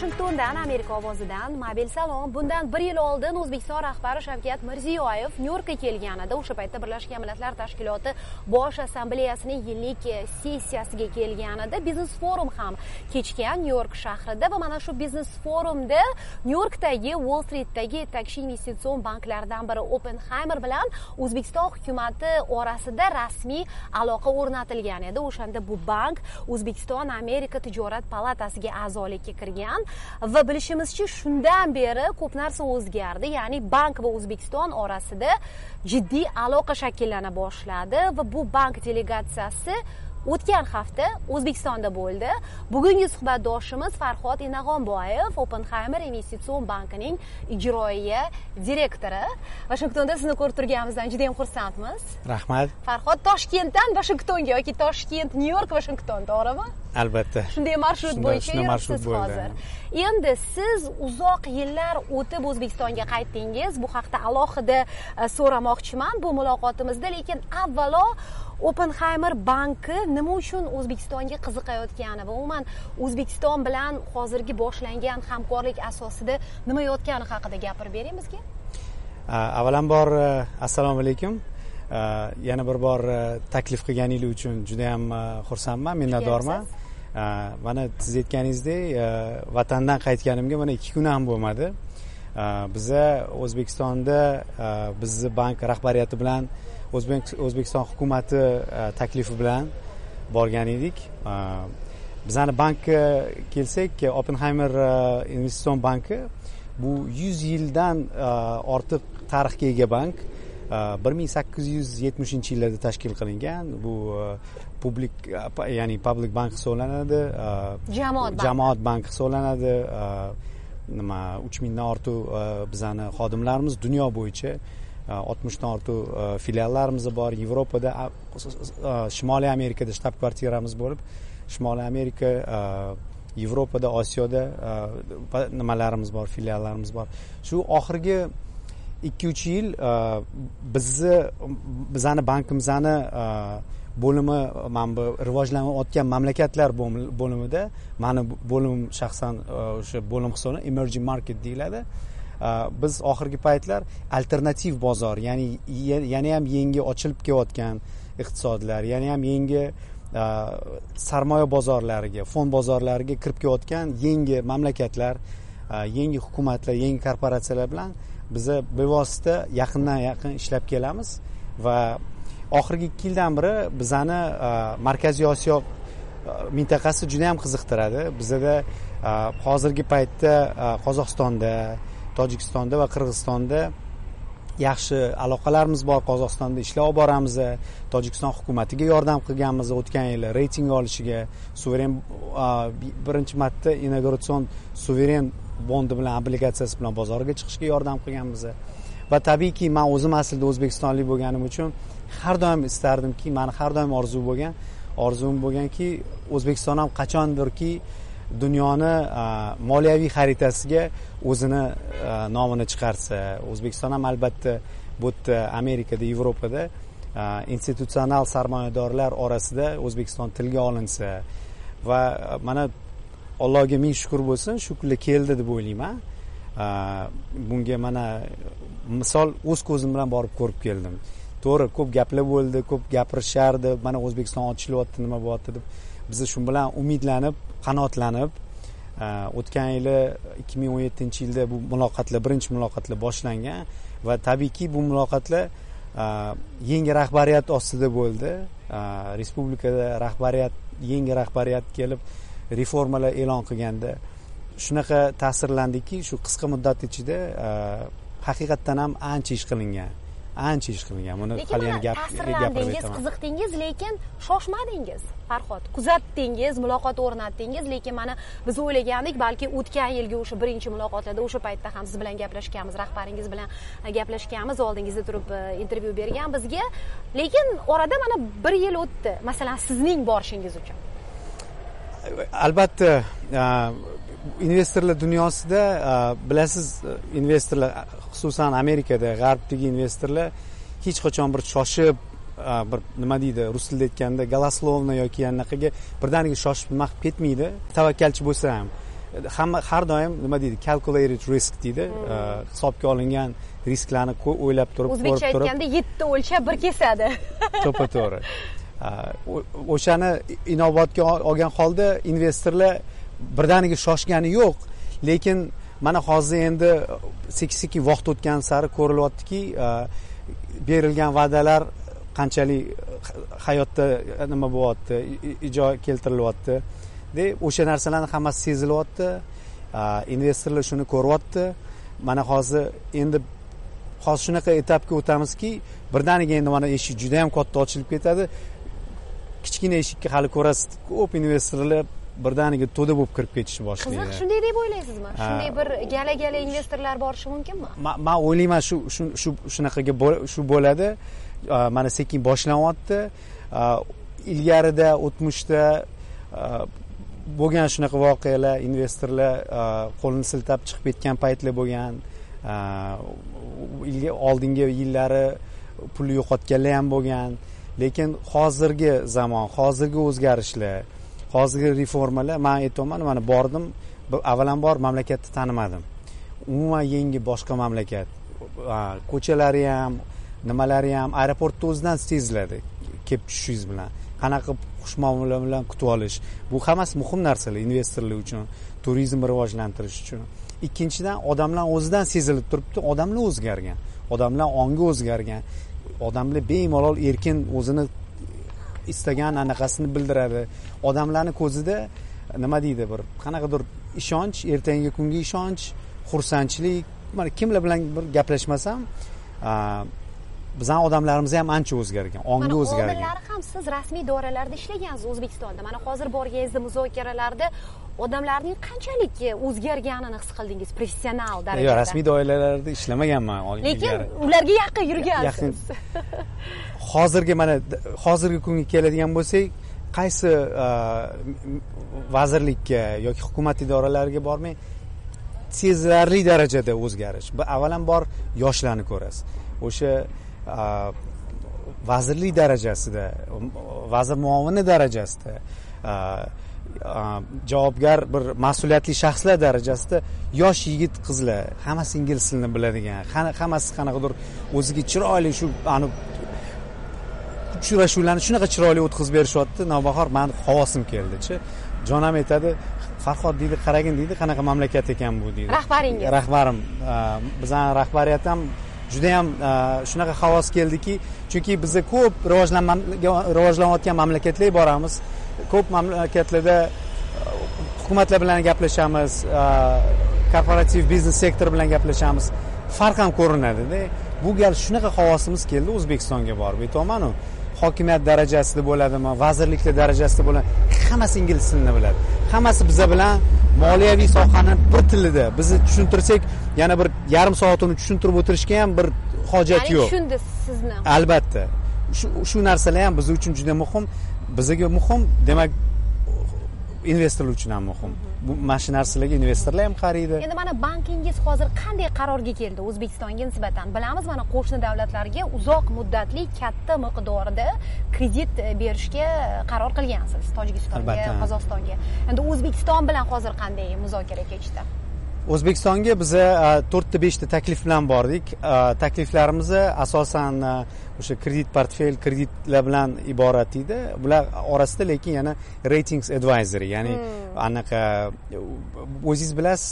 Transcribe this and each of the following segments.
Washingtondan, Amerika ovozidan mobil salom. Bundan 1 yil oldin O'zbekiston rahbari Shavkat Mirziyoyev Nyu-Yorkka kelganida, o'sha paytda Birlashgan Millatlar Tashkiloti Bosh Assambleyasining yillik sessiyasiga kelganida biznes forum ham kechgan Nyu-York shahrida va mana shu biznes forumda Nyu-Yorkdagi, Wall Streetdagi yetakchi investitsion banklardan biri Oppenheimer bilan O'zbekiston hukumatı orasida rasmiy aloqa o'rnatilgan edi. O'shanda bu bank O'zbekiston Amerika tijorat palatasiga a'zolikka kirgan va bilishimizcha shundan beri ko'p narsa o'zgardi. Ya'ni bank va O'zbekiston orasida jiddiy aloqa shakllana boshladi va bu bank delegatsiyasi o'tgan hafta O'zbekistonda bo'ldi. Bugungi suhbatdoshimiz Farhod Inag'onboyev, Oppenheimer investitsion bankining ijroiya direktori. Washingtonda sizni ko'rib turganimizdan juda ham xursandmiz. Rahmat. Farhod, Toshkentdan Washingtonga yoki Toshkent, Nyu-York, Washington, to'g'rimi? Albatta. Shunday marshrut bo'yicha yuribsiz hozir. Endi siz uzoq yillar o'tib O'zbekistonga qaytdingiz. Bu haqda alohida so'ramoqchiman bu muloqotimizda, lekin avvalo Oppenheimer banki nima uchun O'zbekistonga qiziqayotgani va umuman O'zbekiston bilan hozirgi boshlangan hamkorlik asosida nima yotgani haqida gapirib bering bizga. Avvalambor assalomu alaykum. Yana bir bor taklif qilganingiz uchun juda ham xursandman, minnatdorman. Mana siz aytganingizdek, vatandan qaytganimga mana 2 kun ham bo'lmadi. Biza O'zbekistonda bizni bank rahbariyati bilan O'zbekiston hukumati taklifi bilan borgan edik. Bizani bankka kelsak, Oppenheimer investitsion banki bu 100 yildan ortiq tarixga ega bank. 1870-yillarda tashkil qilingan. Bu public bank hisoblanadi. Jamoat bank hisoblanadi. 3000 dan ortiq bizani xodimlarimiz dunyo bo'yicha 60 dan ortiq filiallarimiz bor. Yevropada, Shimoliy Amerikada shtab kvartiramiz bo'lib, Shimoliy Amerika, Yevropada, Osiyoda nimalarimiz bor, filiallarimiz bor. Shu oxirgi 2-3 yil bizani bankimizni bo'limi, mana bu rivojlanayotgan mamlakatlar bo'limida, mani bo'lim shaxsan o'sha bo'lim hisoblanadi, emerging market deyiladi. Biz oxirgi paytlar alternativ bozor, ya'ni yana ham yangi ochilib kelayotgan iqtisodlar, yana ham yangi sarmoya bozorlariga, fond bozorlariga kirib kelayotgan yangi mamlakatlar, yangi hukumatlar, yangi korporatsiyalar bilan biz bevosita yaqindan yaqin ishlab kelamiz va oxirgi 2 yildan beri bizani Markaziy Osiyo mintaqasi juda ham qiziqtiradi. Bizda hozirgi paytda Qozog'istonda, Tojikistonda va Qirg'izistonda yaxshi aloqalarimiz bor. Qozog'istonda ishlab olib boramiz. Tojikiston hukumatiga yordam qilganmiz o'tgan yil reyting olishiga, suveren birinchi marta inauguratsion suveren bondi bilan, obligatsiyasi bilan bozorga chiqishga yordam qilganmiz. Va tabiiyki, men o'zim aslida o'zbekistonlik bo'lganim uchun har doim istardimki, meni har doim orzum bo'lganki, O'zbekiston ham qachondirki dunyoni moliyaviy xaritasiga o'zini nomini chiqarsa, O'zbekiston ham albatta bu yerda Amerikada, Yevropada institutsional sarmoyadorlar orasida O'zbekiston tilga olinsa va mana Allohga ming shukr bo'lsin, shu kunlar keldi deb o'ylayman. Bunga mana misol o'z ko'zim bilan borib ko'rib keldim. To'g'ri, ko'p gaplar bo'ldi, ko'p gapirishardi, mana O'zbekiston ochilyapti, nima bo'lyapti deb. Biz shu bilan umidlanib, qanotlanib, o'tgan yili 2017-yilda bu muloqotlar, birinchi muloqotlar boshlangan va tabiiyki bu muloqotlar yangi rahbariyat ostida bo'ldi. Respublikada yangi rahbariyat kelib reformalar e'lon qilganda shunaqa ta'sirlandiki, shu qisqa muddat ichida haqiqatdan ham ancha ish qilingan. Buni hali yana gapirib aytaman. Qiziqdingiz, lekin shoshmadingiz. Farhod, kuzatdingiz, muloqot o'rnatdingiz, lekin mana biz o'ylagandik, balki o'tgan yilgi o'sha birinchi muloqotlarda, o'sha paytda ham siz bilan gaplashganmiz, rahbaringiz bilan gaplashganmiz, oldingizda turib intervyu bergan bizga. Lekin orada mana 1 yil o'tdi, masalan, sizning borishingiz uchun. Albatta, investorlar dunyosida bilasiz, investorlar xususan Amerikada, g'arbdagi investorlar hech qachon bir shoshib, bir nima deydi, rus tilida aytganda, голословно yoki anaqaga birdaniga shoshib maqib ketmaydi. Tavakkalchi bo'lsa ham har doim nima deydi, calculated risk deydi, hisobga olingan risklarni o'ylab turib, o'zbekcha aytganda 7 o'lchab bir kesadi. To'g'ri. O'shani inobatga olgan holda investorlar birdaniga shoshgani yo'q, lekin mana hozir endi sekin vaqt o'tgan sari ko'rilyaptiki, berilgan va'dalar qanchalik hayotda nima bo'lyapti, ijro keltirilyapti. O'sha narsalarning hammasi sezilyapti. Investorlar shuni ko'ryapti. Mana hozir shunaqa etapga o'tamizki, birdaniga endi mana eshik juda ham katta ochilib ketadi. Kichkina eshikka hali ko'rasiz, ko'p investorlar birdaniga to'da bo'lib kirib ketishni boshlaydi. Qiziq, shunday deb o'ylaysizmi? Shunday bir gala investorlar borishi mumkinmi? Men o'ylayman shunaqaga shu bo'ladi. Mana sekin boshlanyapti. Ilgarida o'tmishda bo'lgan shunaqa voqealar, investorlar qo'lini siltab chiqib ketgan paytlar bo'lgan. Oldingi yillari pul yo'qotganlar ham bo'lgan. Lekin hozirgi zamon, hozirgi o'zgarishlar, hozirgi reformalar, men aytaman, mana bordim, avvalambor mamlakatni tanimadim. Umuman yangi boshqa mamlakat. Ko'chalari ham, nimalari ham aeroportda o'zidan seziladi. Kelib tushishingiz bilan qanaqa xushmuomala bilan kutib olish. Bu hammasi muhim narsalar investorlar uchun, turizmni rivojlantirish uchun. Ikkinchidan, odamlar o'zidan sezilib turibdi, odamlar o'zgargan. Odamlar ongi o'zgargan. Odamlar bemalol erkin o'zini istagan anaqasini bildiradi. Odamlarning ko'zida nima deydi, bir qanaqadir ishonch, ertangi kunga ishonch, xursandchilik. Mana kimlar bilan bir gaplashmasam, bizning odamlarimiz ham ancha o'zgargan, ongi o'zgargan. Mana oldinlari ham siz rasmiy doiralarda ishlagansiz O'zbekistonda. Mana hozir borganingizda muzokaralarda odamlarning qanchalik o'zgarganini his qildingiz professional darajada? Yo'q, rasmiy doiralarda ishlamaganman. Lekin ularga yaqin yurgansiz. Hozirgi kunga keladigan bo'lsak, qaysi vazirlikka yoki hukumat idoralariga bormay sezilarli darajada o'zgarish. Avvalambor yoshlarni ko'rasiz. O'sha vazirlik darajasida, vazir muovini darajasida, javobgar bir mas'uliyatli shaxslar darajasida yosh yigit qizlar, hammasi ingliz tilini biladigan, hammasi qanaqadir o'ziga chiroyli shu uchrashuvlarni shunaqa chiroyli o'tkazib berishyapti. Navbahor men havosim keldi-chi. Jonam aytadi, Farhod deydi, qaragin deydi, qanaqa mamlakat ekan bu deydi. Rahbaringiz. Rahbarim, bizning rahbariyat ham juda ham shunaqa havos keldiki, chunki biz ko'p rivojlanayotgan mamlakatlarga boramiz. Ko'p mamlakatlarda hukumatlar bilan gaplashamiz, korporativ biznes sektor bilan gaplashamiz. Farq ham ko'rinadi-da. Bu gal shunaqa havosimiz keldi O'zbekistonga borib. Aytaman-ku, hokimiyat darajasida bo'ladimi, vazirliklar darajasida bo'ladimi, hammasi ingliz tilini biladi. Hammasi biz bilan moliyaviy sohani bir tilida bizni tushuntirsak, yana bir yarim soat uni tushuntirib o'tirishga ham bir hojat yo'q. Tushundi sizni. Albatta. Shu narsalar ham biz uchun juda muhim. Bizga muhim, demak investorlar uchun ham muhim. Bu mana shu narsalarga investorlar ham qaraydi. Endi mana bankingiz hozir qanday qarorga keldi O'zbekistonga nisbatan? Bilamiz, mana qo'shni davlatlarga uzoq muddatli katta miqdorda kredit berishga qaror qilgansiz. Tojikistonga, Qozog'istonga. Endi O'zbekiston bilan hozir qanday muzokara kechdi? O'zbekistonga biz 4-5 ta taklif bilan bordik. Takliflarimiz asosan o'sha kredit portfel, kreditlar bilan iborat edi. Bular orasida lekin yana ratings advisory, ya'ni anaqa o'zingiz bilasiz,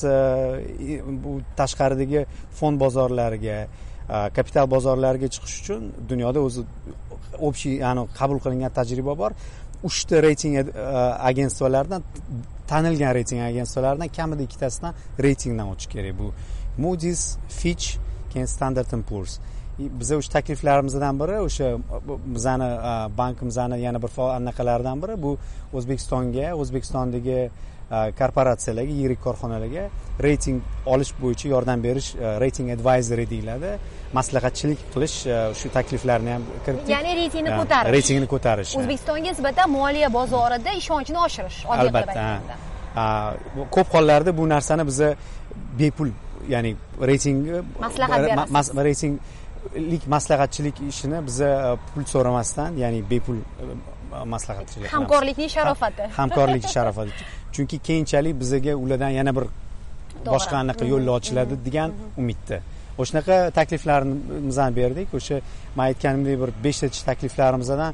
bu tashqaridagi fond bozorlariga, kapital bozorlariga chiqish uchun dunyoda o'zi общий, ya'ni qabul qilingan tajriba bor. 3 ta rating agentstvalaridan, tanilgan rating agentstvalaridan kamida 2 tasidan reytingdan o'tish kerak. Bu Moody's, Fitch, keyin Standard & Poor's. Biz o'sha takliflarimizdan biri, o'sha bizani bankimizning yana bir anaqalaridan biri bu O'zbekistondagi korporatsiyalarga, yirik korxonalarga reyting olish bo'yicha yordam berish, rating advisory deyiladi. Maslahatchilik qilish, shu takliflarni ham kiritdik. Ya'ni reytingni ko'tarish. O'zbekistonga nisbatan moliya bozorida ishonchni oshirish, albatta. Ko'p hollarda bu narsani biz bepul, ya'ni reytinglik maslahatchilik ishini biz pul so'ramasdan, ya'ni bepul maslahatchilik. Hamkorlikning sharofati. Hamkorlik sharofati. chunki keyinchalik bizga ulardan yana bir boshqa anaqa yo'llar ochiladi degan umidda. O'shanaqa takliflarimizni ham berdik. O'sha men aytganimdek bir 5 ta takliflarimizdan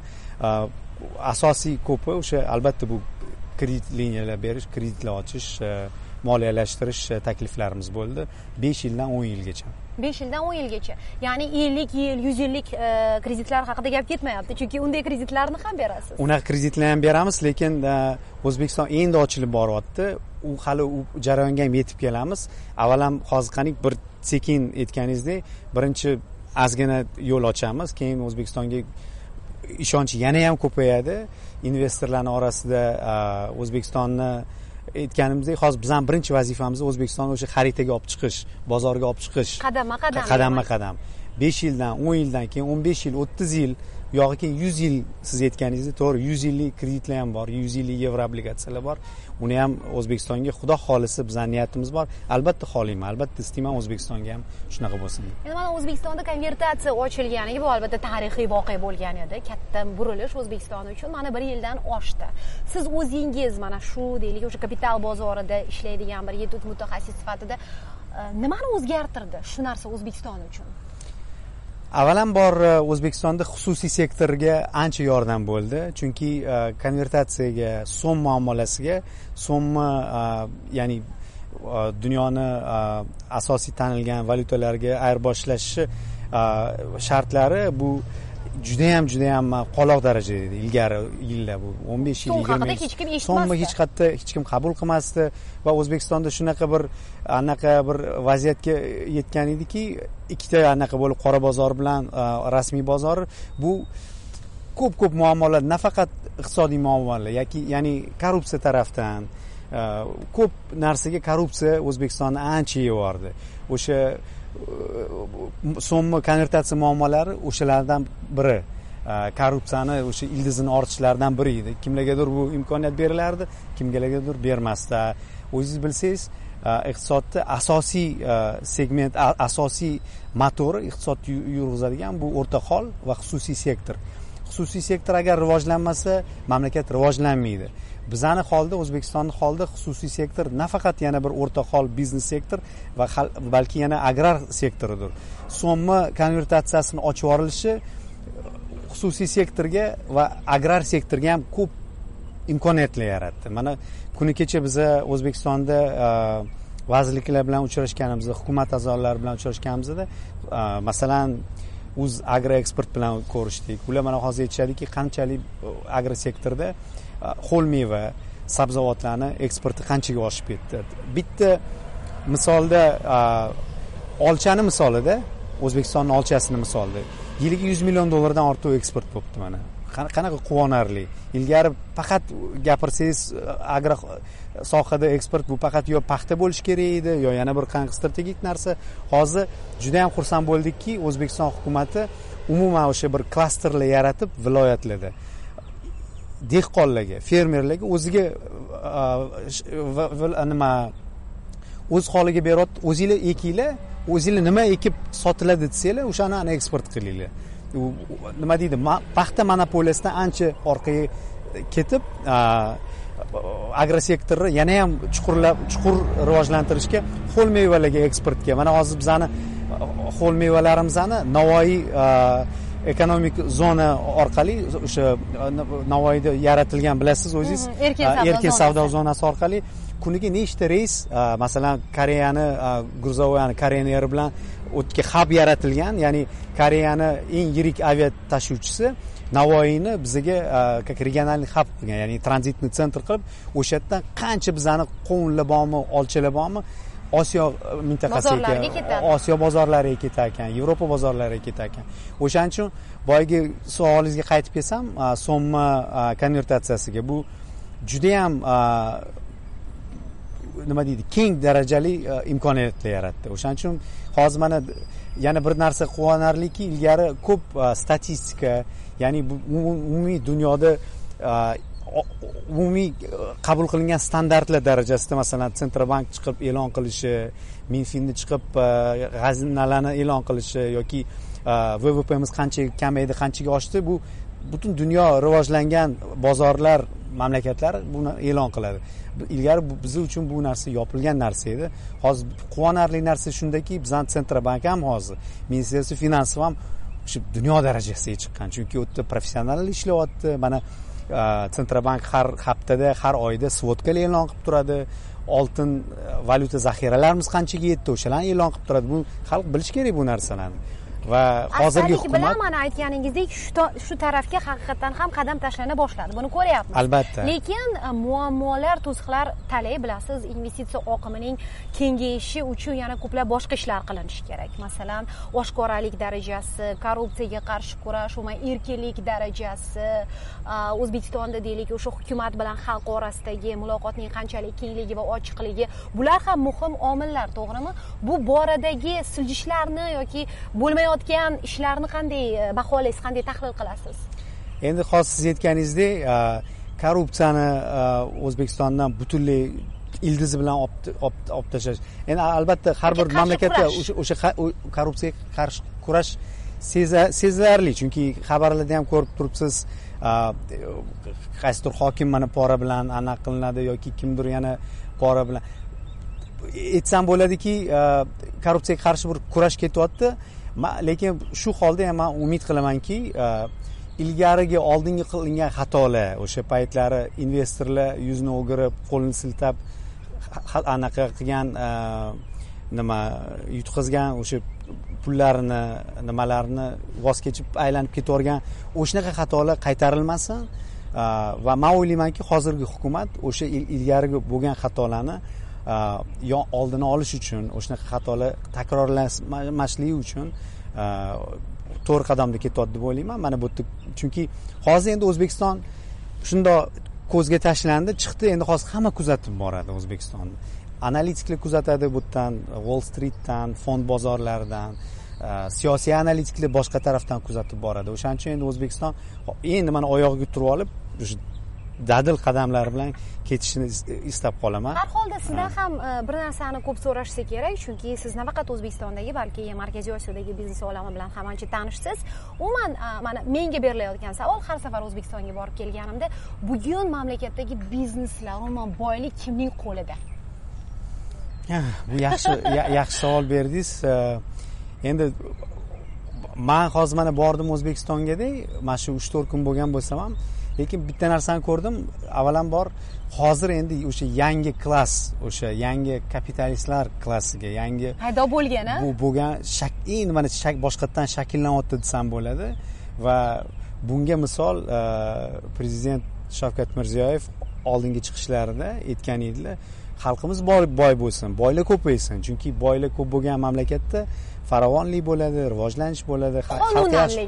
asosiy ko'pi o'sha albatta bu kredit liniyalar berish, kreditlar ochish, moliyalashtirish takliflarimiz bo'ldi 5 yildan 10 yilgacha. 5 yildan 10 yilgacha. Ya'ni 50 yil, 100 yillik kreditlar haqida gap ketmayapti, chunki unday kreditlarni ham berasiz. Unaqa kreditlarni ham beramiz, lekin O'zbekiston endi ochilib boryapti. U hali u jarayonga ham yetib kelamiz. Avvalam hozir qani bir sekin aytganingizdek, birinchi ozgina yo'l ochamiz, keyin O'zbekistonga ishonch yana ham ko'payadi. Investorlarning orasida O'zbekistonni aytganimizdek, hozir bizning birinchi vazifamiz O'zbekistonni o'sha xaritaga olib chiqish, bozorga olib chiqish. Qadam-qadam. 5 yildan, 10 yildan keyin 15 yil, 30 yil, yoki keyin 100 yil siz aytganingizdek, to'g'ri, 100 yillik kreditlar ham bor, 100 yillik yevro obligatsiyalar bor. Uni ham O'zbekistonga xudo xolisi bizning niyatimiz bor. Albatta xohlayman, albatta istayman O'zbekistonga ham shunaqa bo'lsin. Endi mana O'zbekistonda konvertatsiya ochilganiga bu albatta tarixiy voqea bo'lgan edi. Katta burilish O'zbekiston uchun mana 1 yildan oshdi. Siz o'zingiz mana shu deylik o'sha kapital bozorida ishlaydigan bir yetuk mutaxassis sifatida nimani o'zgartirdi shu narsa O'zbekiston uchun? Avvalambor O'zbekistonda xususiy sektorga ancha yordam bo'ldi, chunki konvertatsiyaga, so'm muomalasiga, so'mni ya'ni dunyoni asosiy tanilgan valyutalarga ayirboshlash shartlari bu juda ham qoloq darajada edi ilgari yillar, bu 15 yil 20 yil so'mni hech qayerda hech kim qabul qilmasdi va O'zbekistonda shunaqa bir vaziyatga yetgan ediki, ikkita anaqa bo'lib qora bozor bilan rasmiy bozor, bu ko'p muammolar, nafaqat iqtisodiy muammolar, ya'ni korrupsiya tarafdan ko'p narsaga korrupsiya O'zbekistonni ancha yevordi. O'sha so'mni konvertatsiya muammolari o'shalardan biri. Korrupsiyani o'sha ildizini ortishlaridan biri edi. Kimlargadir bu imkoniyat berilardi, kimgalargadir bermasdi. O'zingiz bilsangiz, iqtisodda asosiy segment, asosiy motori iqtisod yurg'izadigan bu o'rta hol va xususiy sektor. Xususiy sektor agar rivojlanmasa, mamlakat rivojlanmaydi. Bizning holda, O'zbekistonning holda xususiy sektor nafaqat yana bir o'rta hol biznes sektor va balki yana agrar sektoridir. So'mni konvertatsiyasini ochib yuborilishi xususiy sektorga va agrar sektorga ham ko'p imkoniyatlar yaratdi. Mana kuni kecha biz O'zbekistonda vazirliklar bilan uchrashganimizda, hukumat a'zolari bilan uchrashganimizda, masalan, Agro eksport bilan ko'rishdik. Ular mana hozir aytishadiki, qanchalik agro sektorda xo'l meva, sabzavotlarni eksporti qanchaga oshib ketdi. Bitta misolda olchani misolida, O'zbekistonning olchasini misolida yiliga $100 million ortiq eksport bo'libdi mana. Qanaqa quvonarli. Ilgari faqat gapirsangiz agro sohada eksport bu faqat yo paxta bo'lishi kerak edi, yo yana bir qanaqa strategik narsa. Hozir juda ham xursand bo'ldikki, O'zbekiston hukumatı umuman o'sha bir klasterlar yaratib viloyatlarda dehqonlarga, fermerlarga o'ziga nima o'z holiga berib, o'zinglar ekinglar, o'zinglar nima ekib sotiladi desanglar, o'shani eksport qilinglar. Nima deydi, paxta monopoliyasidan ancha orqaga ketib, agrosektorni yana ham chuqur rivojlantirishga, xo'l mevalarga eksportga. Mana hozir bizani xo'l mevalarimizni Navoiy ekonomik zona orqali, o'sha Navoiyda yaratilgan, bilasiz o'zingiz, erkin savdo zonasi orqali kuniga nechta reys, masalan, Koreyani, Gruzovoyani, Koreyanlar bilan o'tga hab yaratilgan, ya'ni Koreyani eng yirik avia tashuvchisi Navoiyni bizga regionalniy hab qilgan, ya'ni tranzitni sentr qilib, o'sha yerdan qancha bizani qovunlar bormi, olchalar bormi, Osiyo mintaqasiga, Osiyo bozorlariga ketar ekan, Yevropa bozorlariga ketar ekan. O'shaning uchun boyagi savolingizga qaytib kelsam, so'mma konvertatsiyasiga bu juda ham nima deydi, keng darajali imkoniyatlar yaratdi. O'shaning uchun hozir mana yana bir narsa quvonarliki, ilgari ko'p statistika, ya'ni umumiy dunyoda umumiy qabul qilingan standartlar darajasida, masalan, Sentrobank chiqib e'lon qilishi, Minfinni chiqib g'aznalarni e'lon qilishi yoki VVP'miz qancha kamaydi, qanchaga oshdi, bu butun dunyo rivojlangan bozorlar mamlakatlar buni e'lon qiladi. Ilgari biz uchun bu narsa yopilgan narsa edi. Hozir quvonarli narsa shundaki, bizning Sentrobank ham hozir Ministerstvo finansiv ham shu dunyo darajasiga chiqqan. Chunki u yerda professional ishlayapti. Mana Sentrobank har haftada, har oyda svodkalar e'lon qilib turadi. Oltin valyuta zaxiralarimiz qanchaga yetdi, o'shalarni e'lon qilib turadi. Bu xalq bilish kerak bu narsalarni. Va hozirgi hukumat bilan mana aytganingizdek shu tarafga haqiqatan ham qadam tashlana boshladi. Buni ko'ryapmiz. Albatta. Lekin muammolar, to'siqlar talay, bilasiz, investitsiya oqimining kengayishi uchun yana ko'plab boshqa ishlar qilinishi kerak. Masalan, oshkoralik darajasi, korrupsiyaga qarshi kurash, erkinlik darajasi, O'zbekistonda deylik, o'sha hukumat bilan xalq orasidagi muloqotning qanchalik kengligi va ochiqligi, bular ham muhim omillar, to'g'rimi? Bu boradagi siljishlarni yoki bo'lmayotgan ishlarni qanday baholaysiz, qanday tahlil qilasiz? Endi hozir siz aytganingizdek, korrupsiyani O'zbekistondan butunlay ildizi bilan olib tashlash. Endi albatta har bir mamlakatda o'sha korrupsiyaga qarshi kurash sezilarli, chunki xabarlarda ham ko'rib turibsiz, qaysidir hokim mana pora bilan aniq qilinadi yoki kimdir yana pora bilan. Aytsam bo'ladiki, korrupsiyaga qarshi bir kurash ketyapti. Lekin shu holda ham men umid qilamanki, ilgarigi oldingi qilingan xatolar, o'sha paytlari investorlar yuzini o'girib, qo'lini siltab anaqa qilgan, yutqizgan o'sha pullarini, nimalarni voz kechib aylanib ketavergan o'shanaqa xatolar qaytarilmasin. Va men o'ylaymanki, hozirgi hukumat o'sha ilgarigi bo'lgan xatolarni oldini olish uchun, o'shanaqa xatolar takrorlanmasligi uchun to'g'ri qadamda ketyapti deb o'ylayman. Mana bu yerda, chunki hozir endi O'zbekiston shundoq ko'zga tashlandi, chiqdi, endi hozir hamma kuzatib boradi O'zbekistonni. Analitiklar kuzatadi, bu yerdan Wall Streetdan, fond bozorlaridan, siyosiy analitiklar boshqa tarafdan kuzatib boradi. O'shaning uchun endi O'zbekiston endi mana oyog'iga turib olib, o'sha dadil qadamlar bilan ketishini istab qolaman. Har holda sizdan ham bir narsani ko'p so'rashsa kerak, chunki siz nafaqat O'zbekistondagi, balki Markaziy Osiyodagi biznes olami bilan ham ancha tanishsiz. Umuman, mana menga berilayotgan savol, har safar O'zbekistonga borib kelganimda, bugun mamlakatdagi bizneslar, umuman boylik kimning qo'lida? Bu yaxshi savol berdingiz. Endi men hozir mana bordim O'zbekistonga-da, mana shu 3-4 kun bo'lgan bo'lsam ham, lekin bitta narsani ko'rdim. Avvalambor hozir endi o'sha yangi klass, o'sha yangi kapitalistlar klassiga, yangi paydo bo'lgan-a? Bu bo'lgan endi mana boshqatdan shakllanyapti desam bo'ladi. Va bunga misol prezident Shavkat Mirziyoyev oldingi chiqishlarida aytgan edilar, xalqimiz boy bo'lsin, boylar ko'paysin. Chunki boylar ko'p bo'lgan mamlakatda farovonlik bo'ladi, rivojlanish bo'ladi. Xalq yaxshi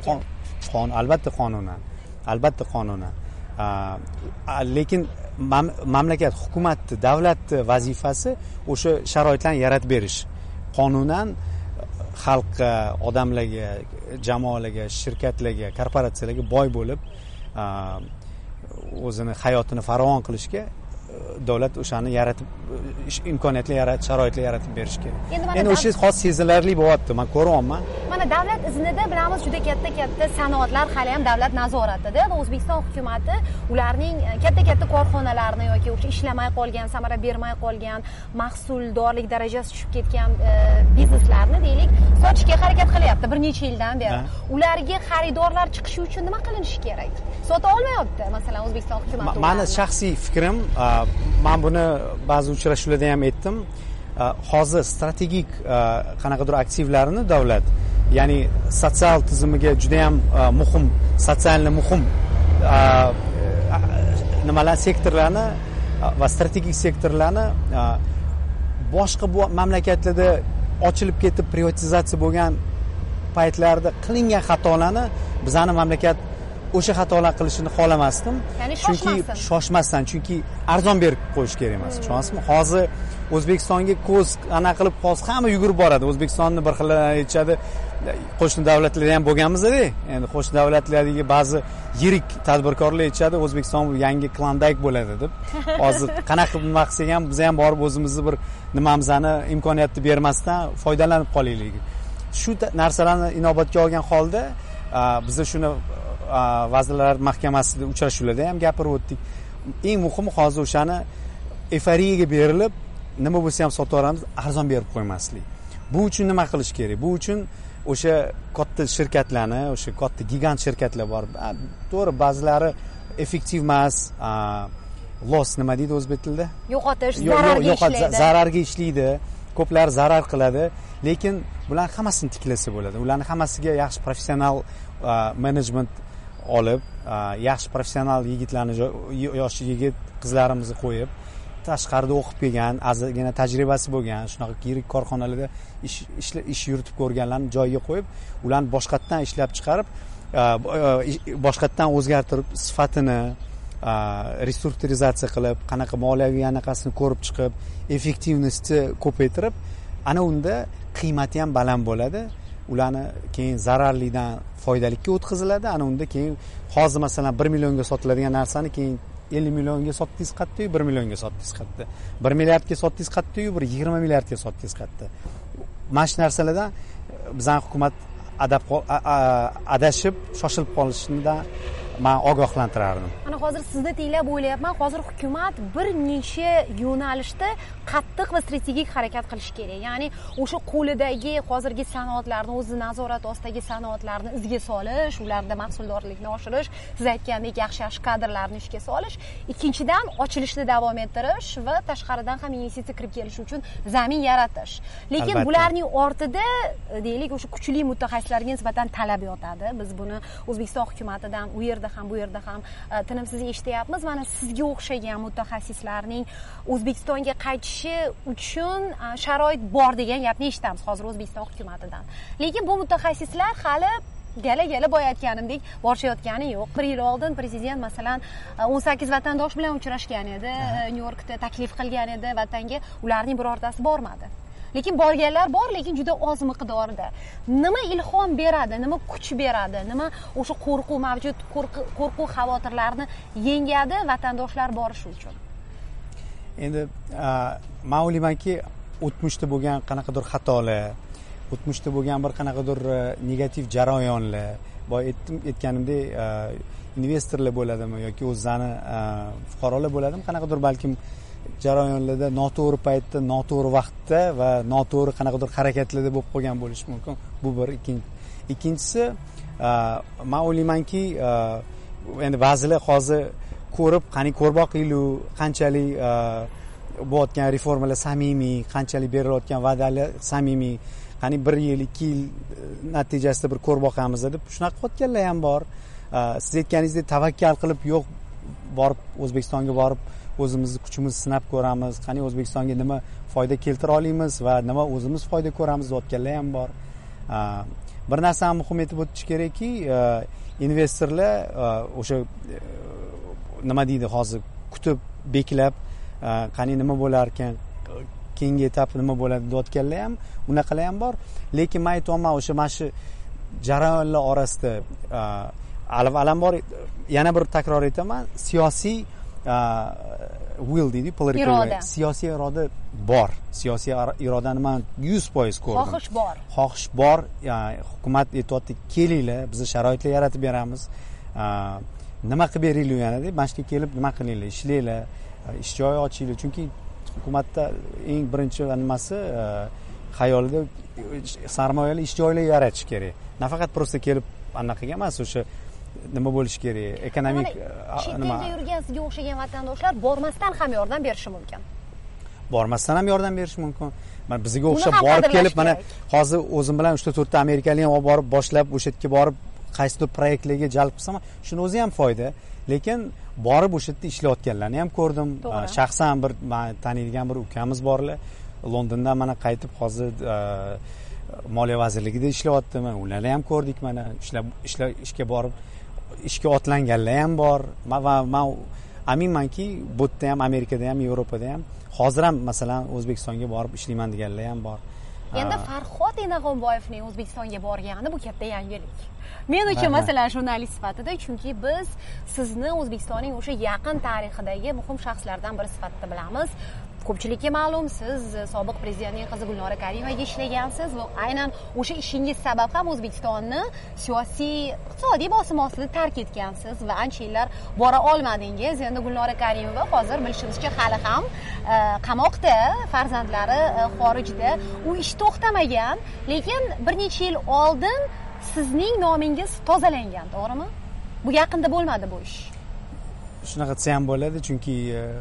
albatta qonunan. Lekin mamlakat, hukumatni, davlatni vazifasi o'sha sharoitlarni yaratib berish. Qonunan xalqqa, odamlarga, jamoalarga, shirkatlarga, korporatsiyalarga boy bo'lib, o'zini hayotini farovon qilishga davlat o'shani yaratib, imkoniyatlar yaratib, sharoitlar yaratib berish kerak. Endi o'sha hozir sezilarli bo'lyapti, men ko'ryapman. Mana davlat iznida bilamiz, juda katta sanoatlar hali ham davlat nazoratida va O'zbekiston hukumatı ularning katta korxonalarni yoki o'sha ishlamay qolgan, samara bermay qolgan, mahsuldorlik darajasi tushib ketgan bizneslarni deylik, sotishga harakat qilyapti bir necha yildan beri. Ularga xaridorlar chiqishi uchun nima qilinishi kerak? Sota olmayapti, masalan, O'zbekiston hukumati. Meni shaxsiy fikrim, men buni ba'zi uchrashuvlarda ham aytdim. Hozir strategik qanaqadir aktivlarini davlat, ya'ni sotsial tizimiga juda ham muhim, sotsialni muhim nimalar sektorlarni va strategik sektorlarni boshqa bu mamlakatlarda ochilib ketib privatizatsiya bo'lgan paytlarda qilingan xatolarni bizning mamlakat o'sha xatolar qilishini xohlamasdim. Ya'ni shoshmasdan, chunki arzon berib qo'yish kerak emas. Tushunasizmi? Hozir O'zbekistonga ko'z ana qilib hozir hamma yugurib boradi. O'zbekistonni bir xil aytishadi. Qo'shni davlatlarda ham bo'lganmiz-da. Endi qo'shni davlatlardagi ba'zi yirik tadbirkorlar aytishadi, O'zbekiston yangi Klondayk bo'ladi deb. Hozir qanaqa nima qilsak ham biz ham borib o'zimizni bir nimamizni imkoniyatni bermasdan foydalanib qolaylik. Shu narsalarni inobatga olgan holda biz shuni Vazirlar Mahkamasida uchrashuvlarda ham gapirib o'tdik. eng muhimi hozir o'shani eforiyaga berilib nima bo'lsa ham sotaveramiz, arzon berib qo'ymaslik. Bu uchun nima qilish kerak? Bu uchun o'sha katta shirkatlarni, o'sha katta gigant shirkatlar bor. To'g'ri, ba'zilari effektiv emas, loss nima deydi o'zbek tilida? Yo'qotish, zararga ishlaydi. Zararga ishlaydi. Ko'plar zarar qiladi, lekin bular hammasini tiklasa bo'ladi. Ularning hammasiga yaxshi professional menejment olib, yaxshi professional yigitlarni, yosh yigit qizlarimizni qo'yib, tashqarida o'qib kelgan, ozgina tajribasi bo'lgan, shunaqa yirik korxonalarda ish yuritib ko'rganlarni joyiga qo'yib, ularni boshqatdan ishlab chiqarib, boshqatdan o'zgartirib, sifatini restrukturizatsiya qilib, qanaqa moliyaviy anaqasini ko'rib chiqib, effektivnostni ko'paytirib, ana unda qiymati ham baland bo'ladi. Ularni keyin zararlidan foydalikka o'tkaziladi. Ana unda keyin hozir masalan 1 millionga sotiladigan narsani keyin 50 millionga sotdingiz qattiq, 1 millionga sotdingiz qattiq. 1 milliardga sotdingiz qattiq, 20 milliardga sotdingiz qattiq. Mana shu narsalardan bizning hukumat adashib, shoshilib qolishidan men ogohlantirardim. Mana hozir sizni tinglab o'ylayapman, hozir hukumat bir necha yo'nalishda qattiq va strategik harakat qilish kerak. Ya'ni o'sha qo'lidagi hozirgi sanoatlarni, o'zi nazorat ostidagi sanoatlarni izga solish, ularda mahsuldorlikni oshirish, siz aytgandek yaxshi kadrlarni ishga solish, ikkinchidan ochilishni davom ettirish va tashqaridan ham investitsiya kirib kelishi uchun zamin yaratish. Lekin bularning ortida deylik o'sha kuchli mutaxassislarga nisbatan talab yotadi. Biz buni O'zbekiston hukumatidan u yerda ham bu yerda ham tinimsiz eshityapmiz. Mana sizga o'xshagan mutaxassislarning O'zbekistonga qaytishi uchun sharoit bor degan gapni eshitamiz hozir O'zbekiston hukumatidan. Lekin bu mutaxassislar hali gala boya aytganimdek borishayotgani yo'q. 1 yil oldin prezident masalan 18 vatandosh bilan uchrashgan edi, Nyu-Yorkda taklif qilgan edi vatanga, ularning birortasi bormadi. Lekin borganlar bor, lekin juda oz miqdorda. Nima ilhom beradi, nima kuch beradi, nima o'sha qo'rquv mavjud, qo'rquv xavotirlarni yengadi vatandoshlar borishi uchun? Endi men o'ylaymanki, o'tmishda bo'lgan qanaqadir xatolar, o'tmishda bo'lgan bir qanaqadir negativ jarayonlar, boya aytganimdek, investorlar bo'ladimi yoki o'zlari fuqarolar bo'ladimi, qanaqadir balkim jarayonlarda noto'g'ri paytda, noto'g'ri vaqtda va noto'g'ri qanaqadir harakatlarda bo'lib qolgan bo'lishi mumkin. Bu bir. Ikkinchisi, men o'ylaymanki, endi ba'zilar hozir ko'rib, qani ko'rboqinglar, qanchalik bo'layotgan reformalar samimiy, qanchalik berilayotgan va'dalar samimiy, qani 1 yil, 2 yil natijasida bir ko'rboqamiz deb shunaqa qilayotganlar ham bor. Siz aytganingizdek tavakkal qilib yo'q, borib O'zbekistonga borib o'zimizni kuchimizni sinab ko'ramiz, qani O'zbekistonga nima foyda keltira olamiz va nima o'zimiz foyda ko'ramiz deyotganlar ham bor. Bir narsani muhim etib o'tish kerakki, investorlar o'sha nima deydi hozir kutib beklab, qani nima bo'lar ekan, keyingi etap nima bo'ladi deyotganlar ham, unaqalar ham bor. Lekin men aytaman, o'sha mana shu jarayonlar orasida avvalambor yana bir takror aytaman, siyosiy will deydi, political will, siyosiy iroda bor. Siyosiy irodani men 100% ko'rdim. Xohish bor. Hukumat aytayapti, kelinglar, biz sharoitlar yaratib beramiz. Nima qilib beringlar yana-da, mana shu yerga kelib nima qilinglar, ishlanglar, ish joyi ochinglar. Chunki hukumatda eng birinchi nimasi xayolida sarmoyali ish joylari yaratish kerak. Nafaqat prosta kelib anaqaga emas, o'sha nima bo'lishi kerak, ekonomik nima. Chet elda yurgan sizga o'xshagan vatandoshlar bormasdan ham yordam berishi mumkin. Bormasdan ham yordam berishi mumkin. Mana bizga o'xshab borib kelib, mana hozir o'zim bilan 3-4 ta amerikalik ham borib boshlab o'sha yerga borib qaysidir proyektlarga jalb qilsam, shuni o'zi ham foyda. Lekin borib o'sha yerda ishlayotganlarni ham ko'rdim. Shaxsan bir men taniydigan bir ukamiz borlar. Londondan mana qaytib hozir Moliya vazirligida ishlayapti. Men ularni ham ko'rdik, mana ishga borib ishga otlanganlar ham bor. Va men aminmanki, bu yerda ham, Amerikada ham, Yevropada ham, hozir ham masalan O'zbekistonga borib ishlayman deganlar ham bor. Endi Farhod Enaxonboyevning O'zbekistonga borgani bu katta yangilik. Men uchun masalan jurnalist sifatida, chunki biz sizni O'zbekistonning o'sha yaqin tarixidagi muhim shaxslardan biri sifatida bilamiz. ko'pchilikka ma'lum, siz sobiq prezidentning qizi Gulnora Karimovaga ishlagansiz va aynan o'sha ishingiz sabab ham O'zbekistonni siyosiy, iqtisodiy bosim ostida tark etgansiz va ancha yillar bora olmadingiz. Endi Gulnora Karimova hozir bilishimizcha hali ham qamoqda, farzandlari xorijda. U ish to'xtamagan, lekin bir necha yil oldin sizning nomingiz tozalangan, to'g'rimi? Bu yaqinda bo'lmadi bu ish. Shunaqa desa ham bo'ladi, chunki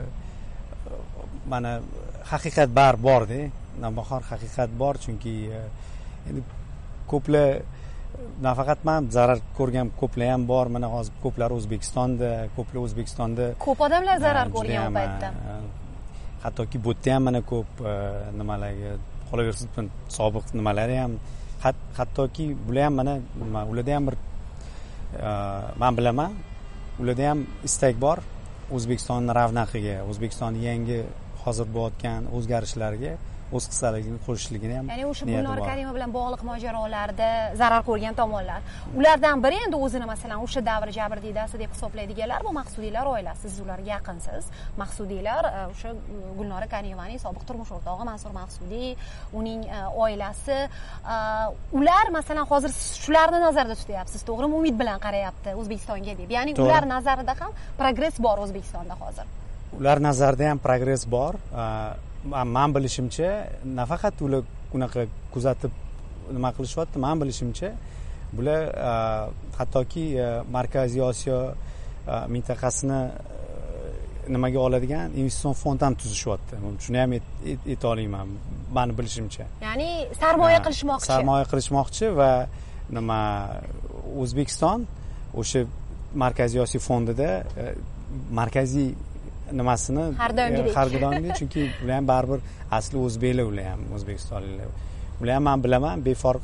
mana haqiqat borda, navbahor haqiqat bor, chunki endi ko'plar, nafaqat men zarar ko'rgan ko'plar ham bor. Mana hozir ko'plar O'zbekistonda, ko'p odamlar zarar ko'rgan u paytda. Hattoki bu yerda ham mana ko'p nimalarga qolaversin, sobiq nimalari ham, hattoki bular ham mana ularda ham bir men bilaman, ularda ham istak bor O'zbekistonning ravnaqiga, O'zbekistonning yangi hozir bo'layotgan o'zgarishlarga o'z hissaligini qo'shishligini ham. Ya'ni o'sha Gulnora Karimova bilan bog'liq mojarolarda zarar ko'rgan tomonlar. Ulardan biri endi o'zini masalan o'sha davr jabrdiydasi deb hisoblaydiganlar bu Maqsudiylar oilasi. Siz ularga yaqinsiz. Maqsudiylar o'sha Gulnora Karimovaning sobiq turmush o'rtog'i Mansur Maqsudiy, uning oilasi. Ular masalan hozir shularni nazarda tutyapsiz, to'g'rimi? Umid bilan qarayapti O'zbekistonga deb. Ya'ni ular nazarida ham progress bor O'zbekistonda hozir. Ular nazarida ham progress bor. Men bilishimcha, nafaqat ular unaqa kuzatib nima qilishyapti, men bilishimcha bular hattoki Markaziy Osiyo mintaqasini nimaga oladigan investitsion fond ham tuzishyapti. Shuni ham ayta olaman, meni bilishimcha. Ya'ni sarmoya qilishmoqchi. Sarmoya qilishmoqchi va nima O'zbekiston o'sha Markaziy Osiyo fondida markaziy nimasini har doimgidek, chunki ular ham baribir asli o'zbeklar, ular ham o'zbekistonliklar. Ular ham men bilaman,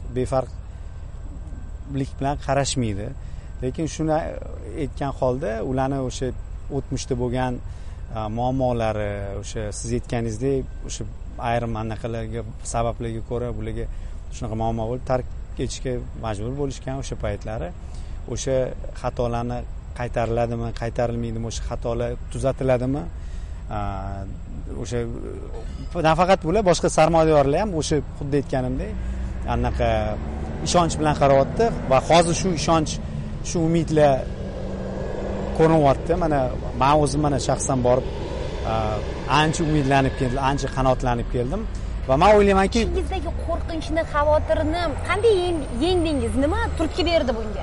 befarqlik bilan qarashmaydi. Lekin shuni aytgan holda ularni o'sha o'tmishda bo'lgan muammolari, o'sha siz aytganingizdek, o'sha ayrim anaqalarga sabablarga ko'ra bularga shunaqa muammo bo'lib tark etishga majbur bo'lishgan o'sha paytlari. O'sha xatolarni qaytariladimi, qaytarilmaydimi, o'sha xatolar tuzatiladimi? O'sha nafaqat bular, boshqa sarmoyadorlar ham o'sha xuddi aytganimdek anaqa ishonch bilan qarayapti va hozir shu ishonch, shu umidlar ko'rinyapti. Mana men o'zim mana shaxsan borib ancha umidlanib keldim, ancha qanotlanib keldim va men o'ylaymanki, ishingizdagi qo'rqinchni, xavotirni qanday yengdingiz? Nima turtki berdi bunga?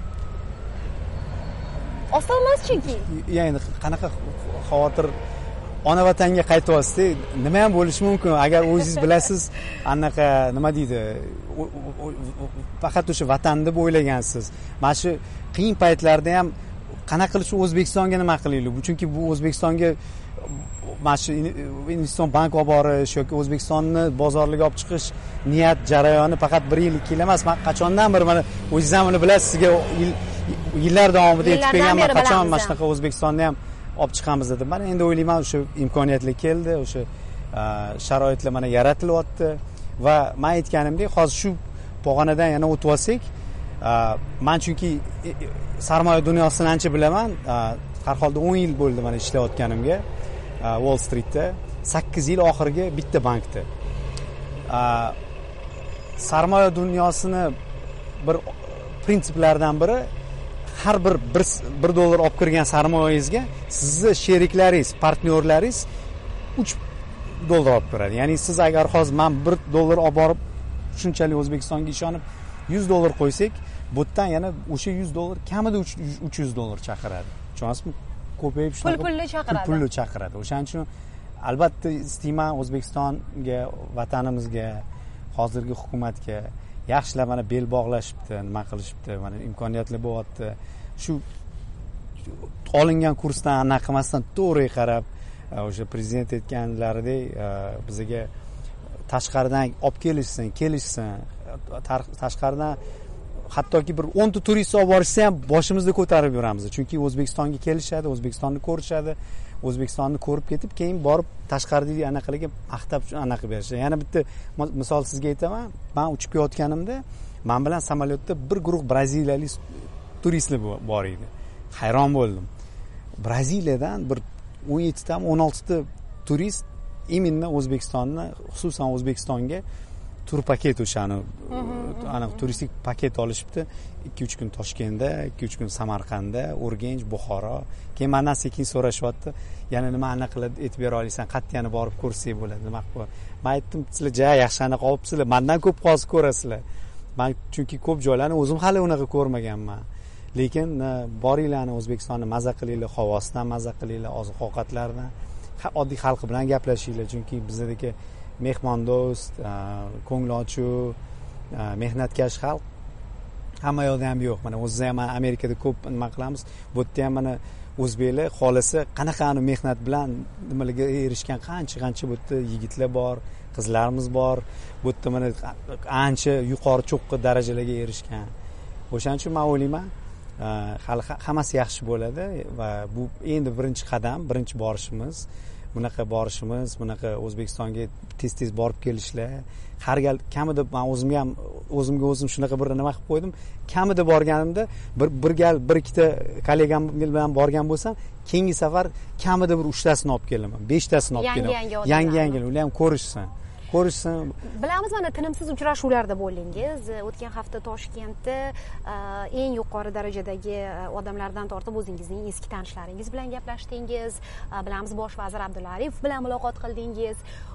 Oson emas chunki. Ya'ni qanaqa xavotir, ona vatanga qaytyapsiz, nima ham bo'lishi mumkin agar o'zingiz bilasiz, anaqa nima deydi, faqat o'sha vatan deb o'ylagansiz. Mana shu qiyin paytlarda ham qanaqa qilish O'zbekistonga nima qilaylik? Chunki bu O'zbekistonga mana shu investitsion bank olib borish yoki O'zbekistonni bozorlarga olib chiqish niyat jarayoni faqat 1 yil, 2 yil emas. Men qachondan beri mana o'zingiz ham buni bilasiz, sizga yillar davomida aytib kelganman, qachon mana shunaqa O'zbekistonni ham olib chiqamiz deb. Mana endi o'ylayman o'sha imkoniyatlar keldi, o'sha sharoitlar mana yaratilyapti va men aytganimdek hozir shu pog'onadan yana o'tib olsak, men chunki sarmoya dunyosini ancha bilaman. Har holda 10 yil bo'ldi mana ishlayotganimga Wall Streetda, 8 yil oxirgi bitta bankda. Sarmoya dunyosini bir prinsiplaridan biri, har bir $1 olib kirgan sarmoyangizga sizni sheriklaringiz, partnyorlaringiz $3 olib kiradi. Ya'ni siz agar hozir men $1 olib borib shunchalik O'zbekistonga ishonib $100 qo'ysak, bu yerdan yana o'sha $100 kamida $300 chaqiradi. Tushunasizmi? Ko'payib shunaqa pulli chaqiradi. O'shaning uchun albatta istayman O'zbekistonga, vatanimizga, hozirgi hukumatga yaxshilab mana bel bog'lashibdi, nima qilishibdi, mana imkoniyatlar bo'lyapti. Shu olingan kursdan anaqa qilmasdan to'g'ri qarab, o'sha prezident aytganlaridek bizga tashqaridan olib kelishsin, tashqaridan hattoki bir 10 ta turist olib borishsa ham boshimizni ko'tarib yuramiz. Chunki O'zbekistonga kelishadi, O'zbekistonni ko'rishadi, O'zbekistonni ko'rib ketib, keyin borib tashqaridagi anaqalarga maqtab anaqa berishadi. Yana bitta misol sizga aytaman. Men uchib kelayotganimda, men bilan samolyotda bir guruh braziliyalik turistlar bor edi. Hayron bo'ldim. Braziliyadan bir 17 ta 16 ta turist именно O'zbekistonni, xususan O'zbekistonga tur paket o'shani aniq turistik paket olishibdi. 2-3 kun Toshkentda, 2-3 kun Samarqandda, Urganch, Buxoro. Keyin mendan sekin so'rashyapti, yana nima qilib aytib bera olasan, qat'iyani borib ko'rsak bo'ladi, nima qilib. Men aytdim, sizlar ja yaxshi aniq olibsizlar, mendan ko'p hozir ko'rasizlar. Men chunki ko'p joylarni o'zim hali unaqa ko'rmaganman. Lekin boringlarni O'zbekistonni maza qilinglar, havosidan maza qilinglar, oziq-ovqatlaridan, oddiy xalq bilan gaplashinglar, chunki bizdagi mehmondo'st, ko'nglochuv, mehnatkash xalq hamma yoqda ham yo'q. Mana o'zimizda ham Amerikada ko'p nima qilamiz. Bu yerda ham mana o'zbeklar xolisi qanaqani mehnat bilan nimalarga erishgan, qancha bu yerda yigitlar bor, qizlarimiz bor. Bu yerda mana ancha yuqori cho'qqi darajalarga erishgan. O'shaning uchun men o'ylayman, hali hammasi yaxshi bo'ladi va bu endi birinchi qadam, birinchi borishimiz. Bunaqa borishimiz, bunaqa O'zbekistonga tez borib kelishlar. Har gal kamida men o'zimga o'zim shunaqa bir nima qilib qo'ydim. Kamida borganimda bir gal 1-2 ta kollegam bilan borgan bo'lsam, keyingi safar kamida bir 3 tasini olib kelaman, 5 tasini olib kelaman. Yangi ular ham ko'rishsin. Bilamiz, mana tinimsiz uchrashuvlarda bo'ldingiz. O'tgan hafta Toshkentda eng yuqori darajadagi odamlardan tortib o'zingizning eski tanishlaringiz bilan gaplashdingiz. Bilamiz, bosh vazir Abdulla Aripov bilan muloqot qildingiz.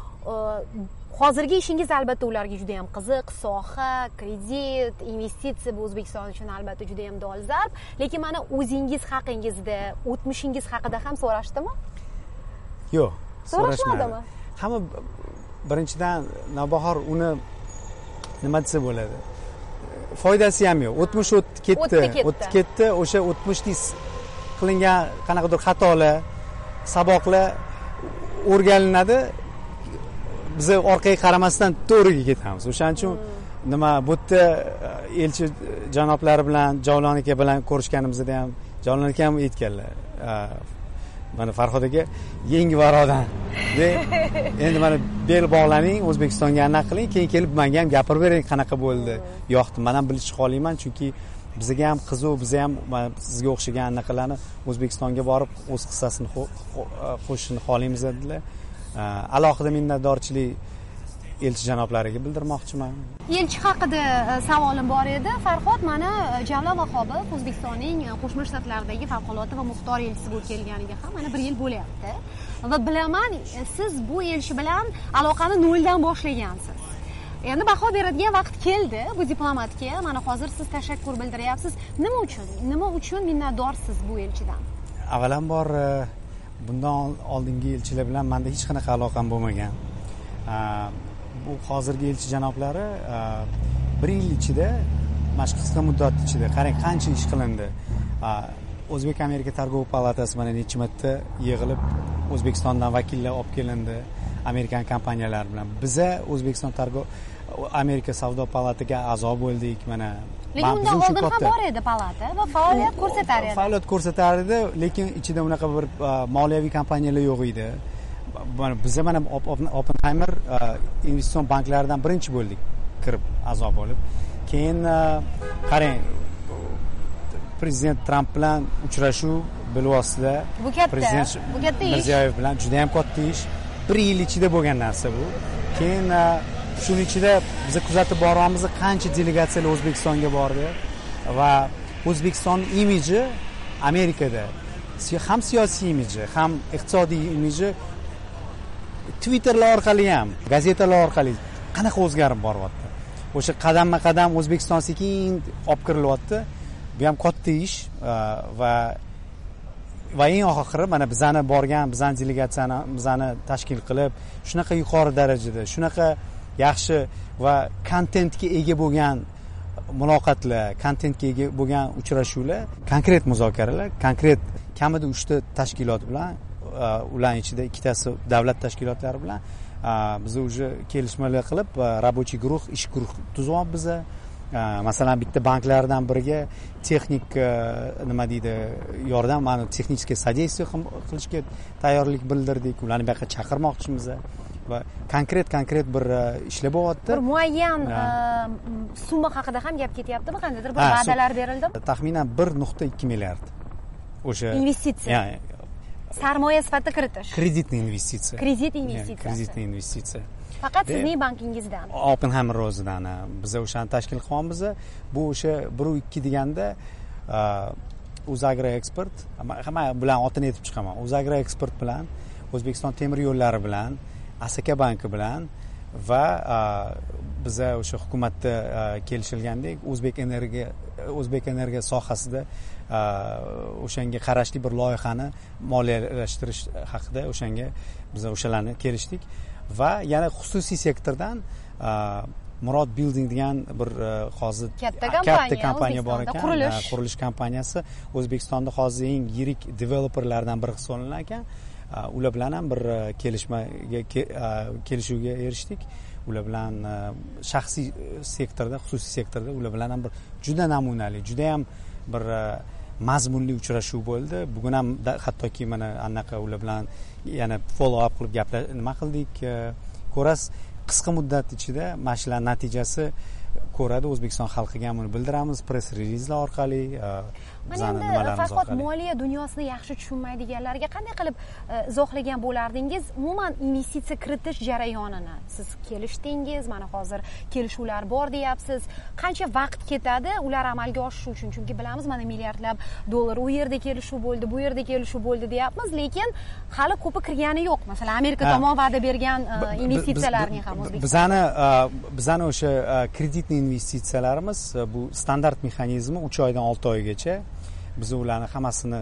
Hozirgi ishingiz albatta ularga juda ham qiziq, soha, kredit, investitsiya bu O'zbekiston uchun albatta juda ham dolzarb. Lekin mana o'zingiz haqingizda, o'tmishingiz haqida ham so'rashdimi? Yo'q, so'rashmadimi? Hamma birinchidan Navbahor uni nima desa bo'ladi? Foydasi ham yo'q. O'tmish o'tdi ketdi. O'sha o'tmishda qilingan qanaqadir xatolar, saboqlar o'rganiladi. Biz orqaga qaramasdan to'g'riga ketamiz. O'shaning uchun nima bu yerda elchi janoblari bilan, Javlon aka bilan ko'rishganimizda ham Javlon aka ham aytganlar. Mana Farhod aka yangi varodan. Endi mana bel bog'laning, O'zbekistonga aniq qiling, keyin kelib menga ham gapirib bering, qanaqa bo'ldi. Yo'qdi, men ham bilishni xohlayman, chunki bizga ham qiziq, biz ham sizga o'xshagan anaqalarni O'zbekistonga borib o'z hissasini qo'shishni xohlaymiz dedilar. Alohida minnatdorchilik elchi janoblariga bildirmoqchiman. Elchi haqida savolim bor edi. Farhod, mana Javlon Vahobov O'zbekistonning Qo'shma Shtatlardagi favqulodda va muxtor elchisi bo'lib kelganiga ham mana 1 yil bo'lyapti. Va bilaman, siz bu elchi bilan aloqani noldan boshlagansiz. Endi baho beradigan vaqt keldi bu diplomatga. Mana hozir siz tashakkur bildiryapsiz. Nima uchun minnatdorsiz bu elchidan? Avvalambor bundan oldingi elchilar bilan menda hech qanaqa aloqam bo'lmagan. Bu hozirgi elchi janoblari 1 yil ichida, mana shu qisqa muddat ichida qarang qancha ish qilindi. O'zbek Amerika Targov palatasi mana necha marta yig'ilib O'zbekistondan vakillar olib kelindi Amerikan kompaniyalari bilan. Biza O'zbekiston Amerika savdo palatiga a'zo bo'ldik mana. Lekin undan oldin ham bor edi palata va faoliyat ko'rsatar edi. Faoliyat ko'rsatar edi, lekin ichida unaqa bir moliyaviy kompaniyalar yo'q edi. Biz mana Oppenheimer investitsion banklaridan birinchi bo'ldik kirib a'zo bo'lib. Keyin qarang, prezident Tramp bilan uchrashuv bilvosita, prezident Mirziyoyev bilan juda ham katta ish. 1 yil ichida bo'lgan narsa bu. Keyin shuning ichida biz kuzatib boramiz, qancha delegatsiyalar O'zbekistonga bordi va O'zbekistonning imiji Amerikada ham siyosiy imiji, ham iqtisodiy imiji Twitterlar orqali ham, gazetalar orqali qanaqa o'zgarib boryapti. O'sha qadamma-qadam O'zbekiston sekin olib kirilyapti. Bu ham katta ish va eng oxiri mana bizani delegatsiyani bizani tashkil qilib, shunaqa yuqori darajada, shunaqa yaxshi va kontentga ega bo'lgan muloqotlar, kontentga ega bo'lgan uchrashuvlar, konkret muzokaralar, konkret kamida 3 ta tashkilot bilan, ularning ichida 2 tasi davlat tashkilotlari bilan biz уже kelishmalar qilib, rabochiy guruh, ish guruh tuzyapmiz. Masalan, bitta banklardan biriga texnik nima deydi, yordam, mana texnik sodeyствие qilishga tayyorlik bildirdik. Ularni bu yoqqa chaqirmoqchimiz va konkret bir ishlar bo'lyapti. Bir muayyan summa haqida ham gap ketyaptimi? Qandaydir bir va'dalar berildimi? Taxminan 1.2 milliard. O'sha investitsiya. sarmoya sifatida kiritish. Kreditniy investitsiya. Kreditniy investitsiya. Faqat sizning bankingizdan. Oppenheimer o'zidan. Biz o'shani tashkil qilganmiz. Bu o'sha 1-2 deganda Uzagro Export, hamma bilan otini aytib chiqaman. Uzagro Export bilan, O'zbekiston temir yo'llari bilan, Asaka banki bilan va biza o'sha hukumatda kelishilgandek O'zbek Energiya sohasida o'shanga qarashli bir loyihani moliyalashtirish haqida o'shanga biz o'shalarni kelishdik va yana xususiy sektordan Murod Building degan bir hozir katta kompaniya bor ekan, qurilish kompaniyasi O'zbekistonda hozir eng yirik developerlardan biri hisoblanar ekan. Ular bilan ham bir kelishuvga erishdik. Ular bilan shaxsiy sektorda, xususiy sektorda ular bilan ham bir juda namunali, juda ham bir mazmunli uchrashuv bo'ldi. Bugun ham hattoki mana anaqa ular bilan yana follow up qilib nima qildik. Ko'rasiz, qisqa muddat ichida mana shular natijasi ko'radi. O'zbekiston xalqiga ham buni bildiramiz press relizlar orqali. Mana endi faqat moliya dunyosini yaxshi tushunmaydiganlarga qanday qilib izohlagan bo'lardingiz? Umuman investitsiya kiritish jarayonini siz kelishdingiz, mana hozir kelishuvlar bor deyapsiz. Qancha vaqt ketadi ular amalga oshishi uchun? Chunki bilamiz, mana milliardlab dollar u yerda kelishuv bo'ldi, bu yerda kelishuv bo'ldi deyapmiz, lekin hali ko'pi kirgani yo'q. Masalan, Amerika tomon va'da bergan investitsiyalarning ham O'zbekistonda. Bizani o'sha kreditniy investitsiyalarimiz bu standart mexanizmi 3 oydan 6 oygacha. Biz ularni hammasini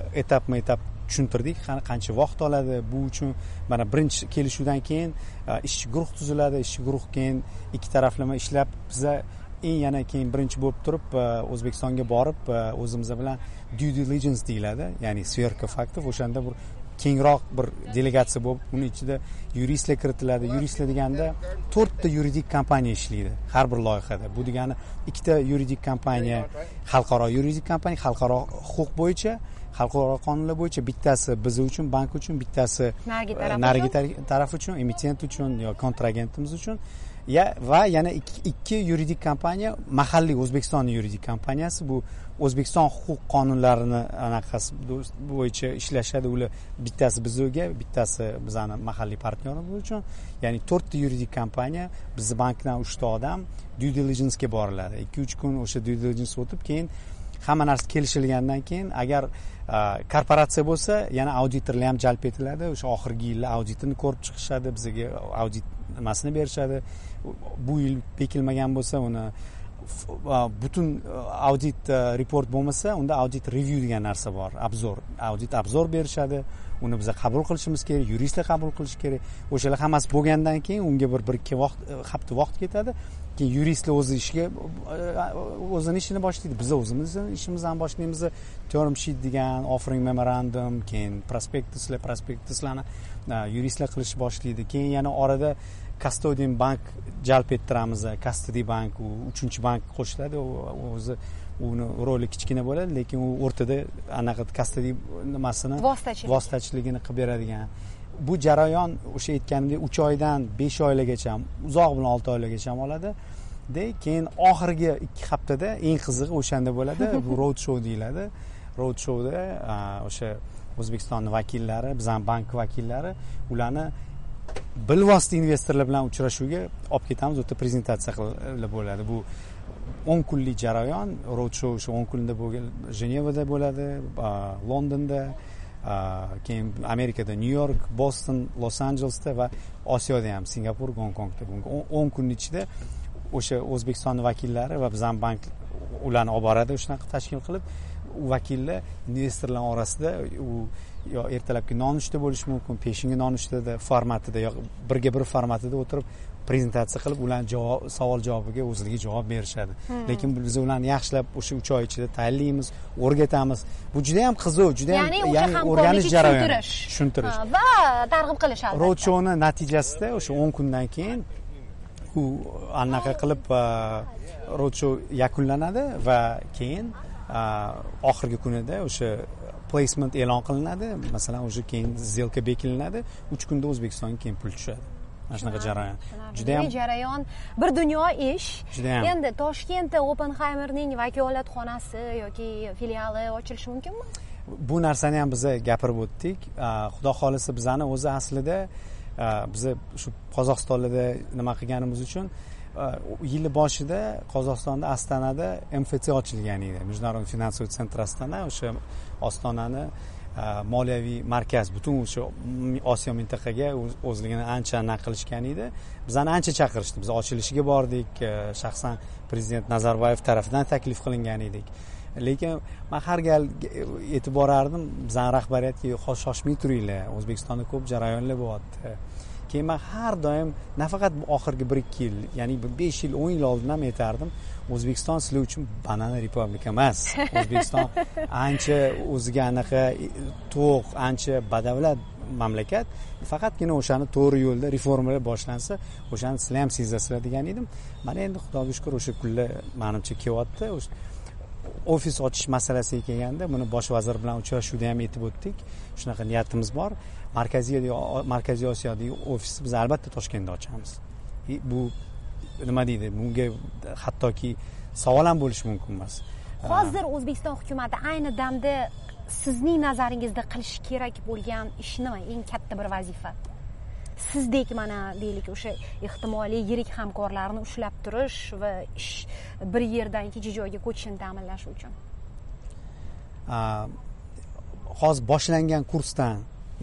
etap tushuntirdik, qancha vaqt oladi. Bu uchun mana birinchi kelishuvdan keyin ishchi guruh tuziladi, ishchi guruh keyin ikki taraflama ishlab biza yana keyin birinchi bo'lib turib O'zbekistonga borib o'zimiz bilan due diligence deyiladi, ya'ni sverka faktov, o'shanda bir kengroq bir delegatsiya bo'lib, uning ichida yuristlar kiritiladi. Yuristlar deganda 4 ta yuridik kompaniya ishlaydi har bir loyihada. Bu degani 2 ta yuridik kompaniya, xalqaro yuridik kompaniya, xalqaro huquq bo'yicha, xalqaro qonunlar bo'yicha, bittasi biz uchun, bank uchun, bittasi narigi taraf uchun, emitent uchun yoki kontragentimiz uchun. Va yana 2 yuridik kompaniya, mahalliy O'zbekiston yuridik kompaniyasi, bu O'zbekiston huquq qonunlarini anaqasi bo'yicha ishlashadi. Ular bittasi bizga, bittasi bizning mahalliy partnyorimiz uchun. Ya'ni 4 ta yuridik kompaniya, bizning bankdan 3 ta odam due diligence ga boriladi. 2-3 kun o'sha due diligence o'tib, keyin hamma narsa kelishilgandan keyin agar korporatsiya bo'lsa, yana auditorlar ham jalb etiladi. O'sha oxirgi yillar auditini ko'rib chiqishadi, bizga audit nimasini berishadi. Bu yil bekilmagan bo'lsa, uni butun audit report bo'lmasa, unda audit review degan narsa bor, audit obzor berishadi. Uni biz qabul qilishimiz kerak, yuristlar qabul qilish kerak. O'shalar hammasi bo'lgandan keyin unga bir 2 hafta vaqt ketadi. Keyin yuristlar o'zining ishini boshlaydi. Biz o'zimizning ishimizni ham boshlaymiz. Term sheet degan, offering memorandum, keyin prospektuslarni yuristlar qilish boshlaydi. Keyin yana orada custodian bank jalb ettiramiz. Custody bank u 3-bank qo'shiladi. O'zi uni roli kichkina bo'ladi, lekin u o'rtada anaqa custody nimasini, vositachiligini qilib beradigan. Bu jarayon o'sha aytganimdek 3 oydan 5 oylargacha, uzoq bilan 6 oylargacha oladi. Keyin oxirgi 2 haftada eng qizig'i o'shanda bo'ladi. Bu road show deyiladi. Road showda o'sha O'zbekistonning vakillari, bizning bank vakillari ularni bilvosita investorlar bilan uchrashuvga olib ketamiz. O'ta prezentatsiya qilib bo'ladi. Bu 10 kunlik jarayon. Road show o'sha 10 kunda Jenevada bo'ladi, Londonda, keyin Amerikada New York, Boston, Los Anjelesda va Osiyoda ham Singapur, Gonkongda. 10 kun ichida o'sha O'zbekiston vakillari va bizning bank ularni olib boradi, shunaqa tashkil qilib, u vakillar investorlar orasida u yo ertalabki nonushta bo'lishi mumkin, peshingi nonushtada formatida yo birga bir formatida o'tirib prezentatsiya qilib, ularning savol javobiga o'zligi javob berishadi. Lekin biz ularni yaxshilab o'sha 3 oy ichida tayyorlaymiz, o'rgatamiz. Bu juda ham qiziq, juda ham ya'ni o'rganish jarayoni, tushuntirish va targ'ib qilish albatta. Road showni natijasida o'sha 10 kundan keyin u anaqa qilib road show yakunlanadi va keyin oxirgi kunida o'sha placement e'lon qilinadi. Masalan, o'sha keyin сделка bekilinadi. 3 kunda O'zbekistonga keyin pul tushadi. Mana shunaqa jarayon. Juda ham jarayon, bir dunyo ish. Endi Toshkentda Oppenheimerning vakolatxonasi yoki filiali ochilishi mumkinmi? bu narsani ham biz gapirib o'tdik. Xudo xolisa bizani o'zi aslida biz shu Qozog'istonda nima qilganimiz uchun yil boshida Qozog'istonda Ostonada MFC ochilgan edi. Международный финансовый центр Astana, o'sha Ostonani moliyaviy markaz butun o'sha Osiyo mintaqaga o'zligini ancha qilishgan edi. Bizani ancha chaqirishdi. Biz ochilishiga bordik, shaxsan prezident Nazarboyev tomonidan taklif qilingan edik. Lekin men har gal e'tibor berardim bizning rahbariyatga shoshmay turinglar. O'zbekistonda ko'p jarayonlar bo'lyapti. Keyin men har doim nafaqat bu oxirgi 1-2 yil, ya'ni 5 yil, 10 yil oldin ham aytardim, O'zbekiston sizlar uchun banana republika emas. O'zbekiston ancha o'ziga anaqa to'q, ancha badavlat mamlakat. Faqatgina o'shani to'g'ri yo'lda reformalar boshlansa, o'shani sizlar ham sezasizlar degan edim. Mana endi Xudoga shukr o'sha kunlar menimcha kelyapti. Ofis ochish masalasiga kelganda buni bosh vazir bilan uchrashuvda ham aytib o'tdik. Shunaqa niyatimiz bor. Markaziy Osiyodagi ofisni biz albatta Toshkentda ochamiz. Bu nima deydi? Bunga hattoki savol ham bo'lishi mumkin emas. Hozir O'zbekiston hukumati ayni damda sizning nazaringizda qilish kerak bo'lgan ish nima? Eng katta bir vazifa. Sizdek mana deylik o'sha ehtimoliy yirik hamkorlarni ushlab turish va ish bir yerdan ikkinchi joyga ko'chishini ta'minlash uchun. Hozir boshlangan kursdan,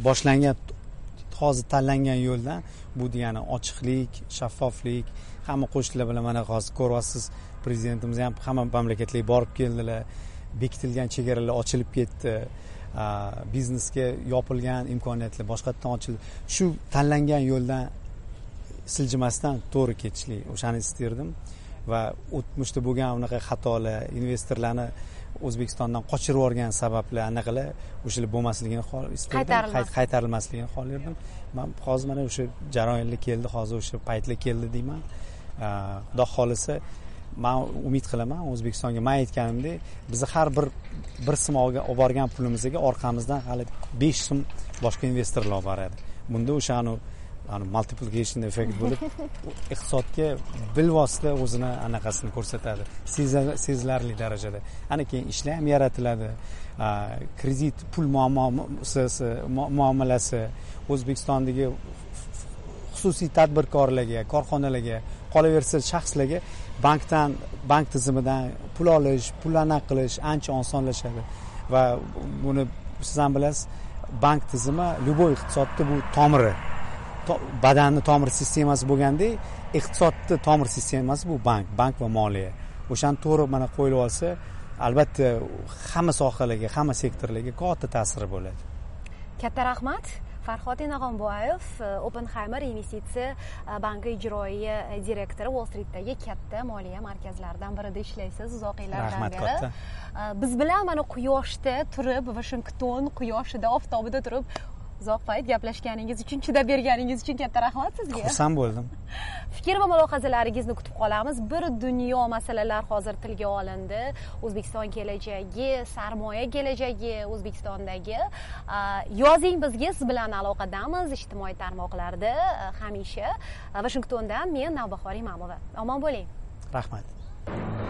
hozir tanlangan yo'ldan bu degani ochiqlik, shaffoflik, hamma qo'shnilar bilan mana hozir ko'ryapsiz, prezidentimiz ham hamma mamlakatlarga borib keldilar. Bekitilgan chegaralar ochilib ketdi. Biznesga yopilgan imkoniyatlar boshqatdan ochildi. Shu tanlangan yo'ldan siljimasdan to'g'ri ketishlik, o'shani istardim va o'tmishda bo'lgan unaqa xatolar, investorlarni O'zbekistondan qochirib yuborgan sabablar anaqalar o'shalar bo'lmasligini istardim, qaytarilmasligini xohlardim. Men hozir mana o'sha jarayonlar keldi, hozir o'sha paytlar keldi deyman. Xudo xolisa men umid qilaman O'zbekistonga men aytganimdek, biz har bir so'm olib borgan pulimizga orqamizdan hali 5 so'm boshqa investorlar olib boradi. Bunda o'shani multiplication effect bo'lib iqtisodga bilvosita o'zini anaqasini ko'rsatadi. Sezilarli darajada. Ana keyin ishlar ham yaratiladi. Kredit, pul muomalasi O'zbekistondagi xususiy tadbirkorlarga, korxonalarga, qolaversa shaxslarga bank tizimidan pul olish, pul qilish ancha osonlashadi va buni siz ham bilasiz, bank tizimi любой iqtisodda bu tomiri. Badanni tomir sistemasi bo'lgandek, iqtisodni tomir sistemasi bu bank va moliya. O'shani to'g'ri mana qo'yilib olsa, albatta hamma sohalarga, hamma sektorlarga katta ta'siri bo'ladi. Katta rahmat. Farhod Nag'onboyev, Oppenheimer investitsiya banki ijroiya direktori, Wall Streetdagi katta moliya markazlaridan birida ishlaysiz uzoq yillardan beri. Biz bilan mana quyoshda turib, Washington quyoshida, oftobida turib uzoq payt gaplashganingiz uchun, chidab berganingiz uchun katta rahmat sizga. Xursand bo'ldim. Fikr va mulohazalaringizni kutib qolamiz. Bir dunyo masalalar hozir tilga olindi. O'zbekiston kelajagi, sarmoya kelajagi O'zbekistondagi. Yozing bizga, siz bilan aloqadamiz ijtimoiy tarmoqlarda hamisha. Washingtondan men Navbahor Imamova. Omon bo'ling. Rahmat.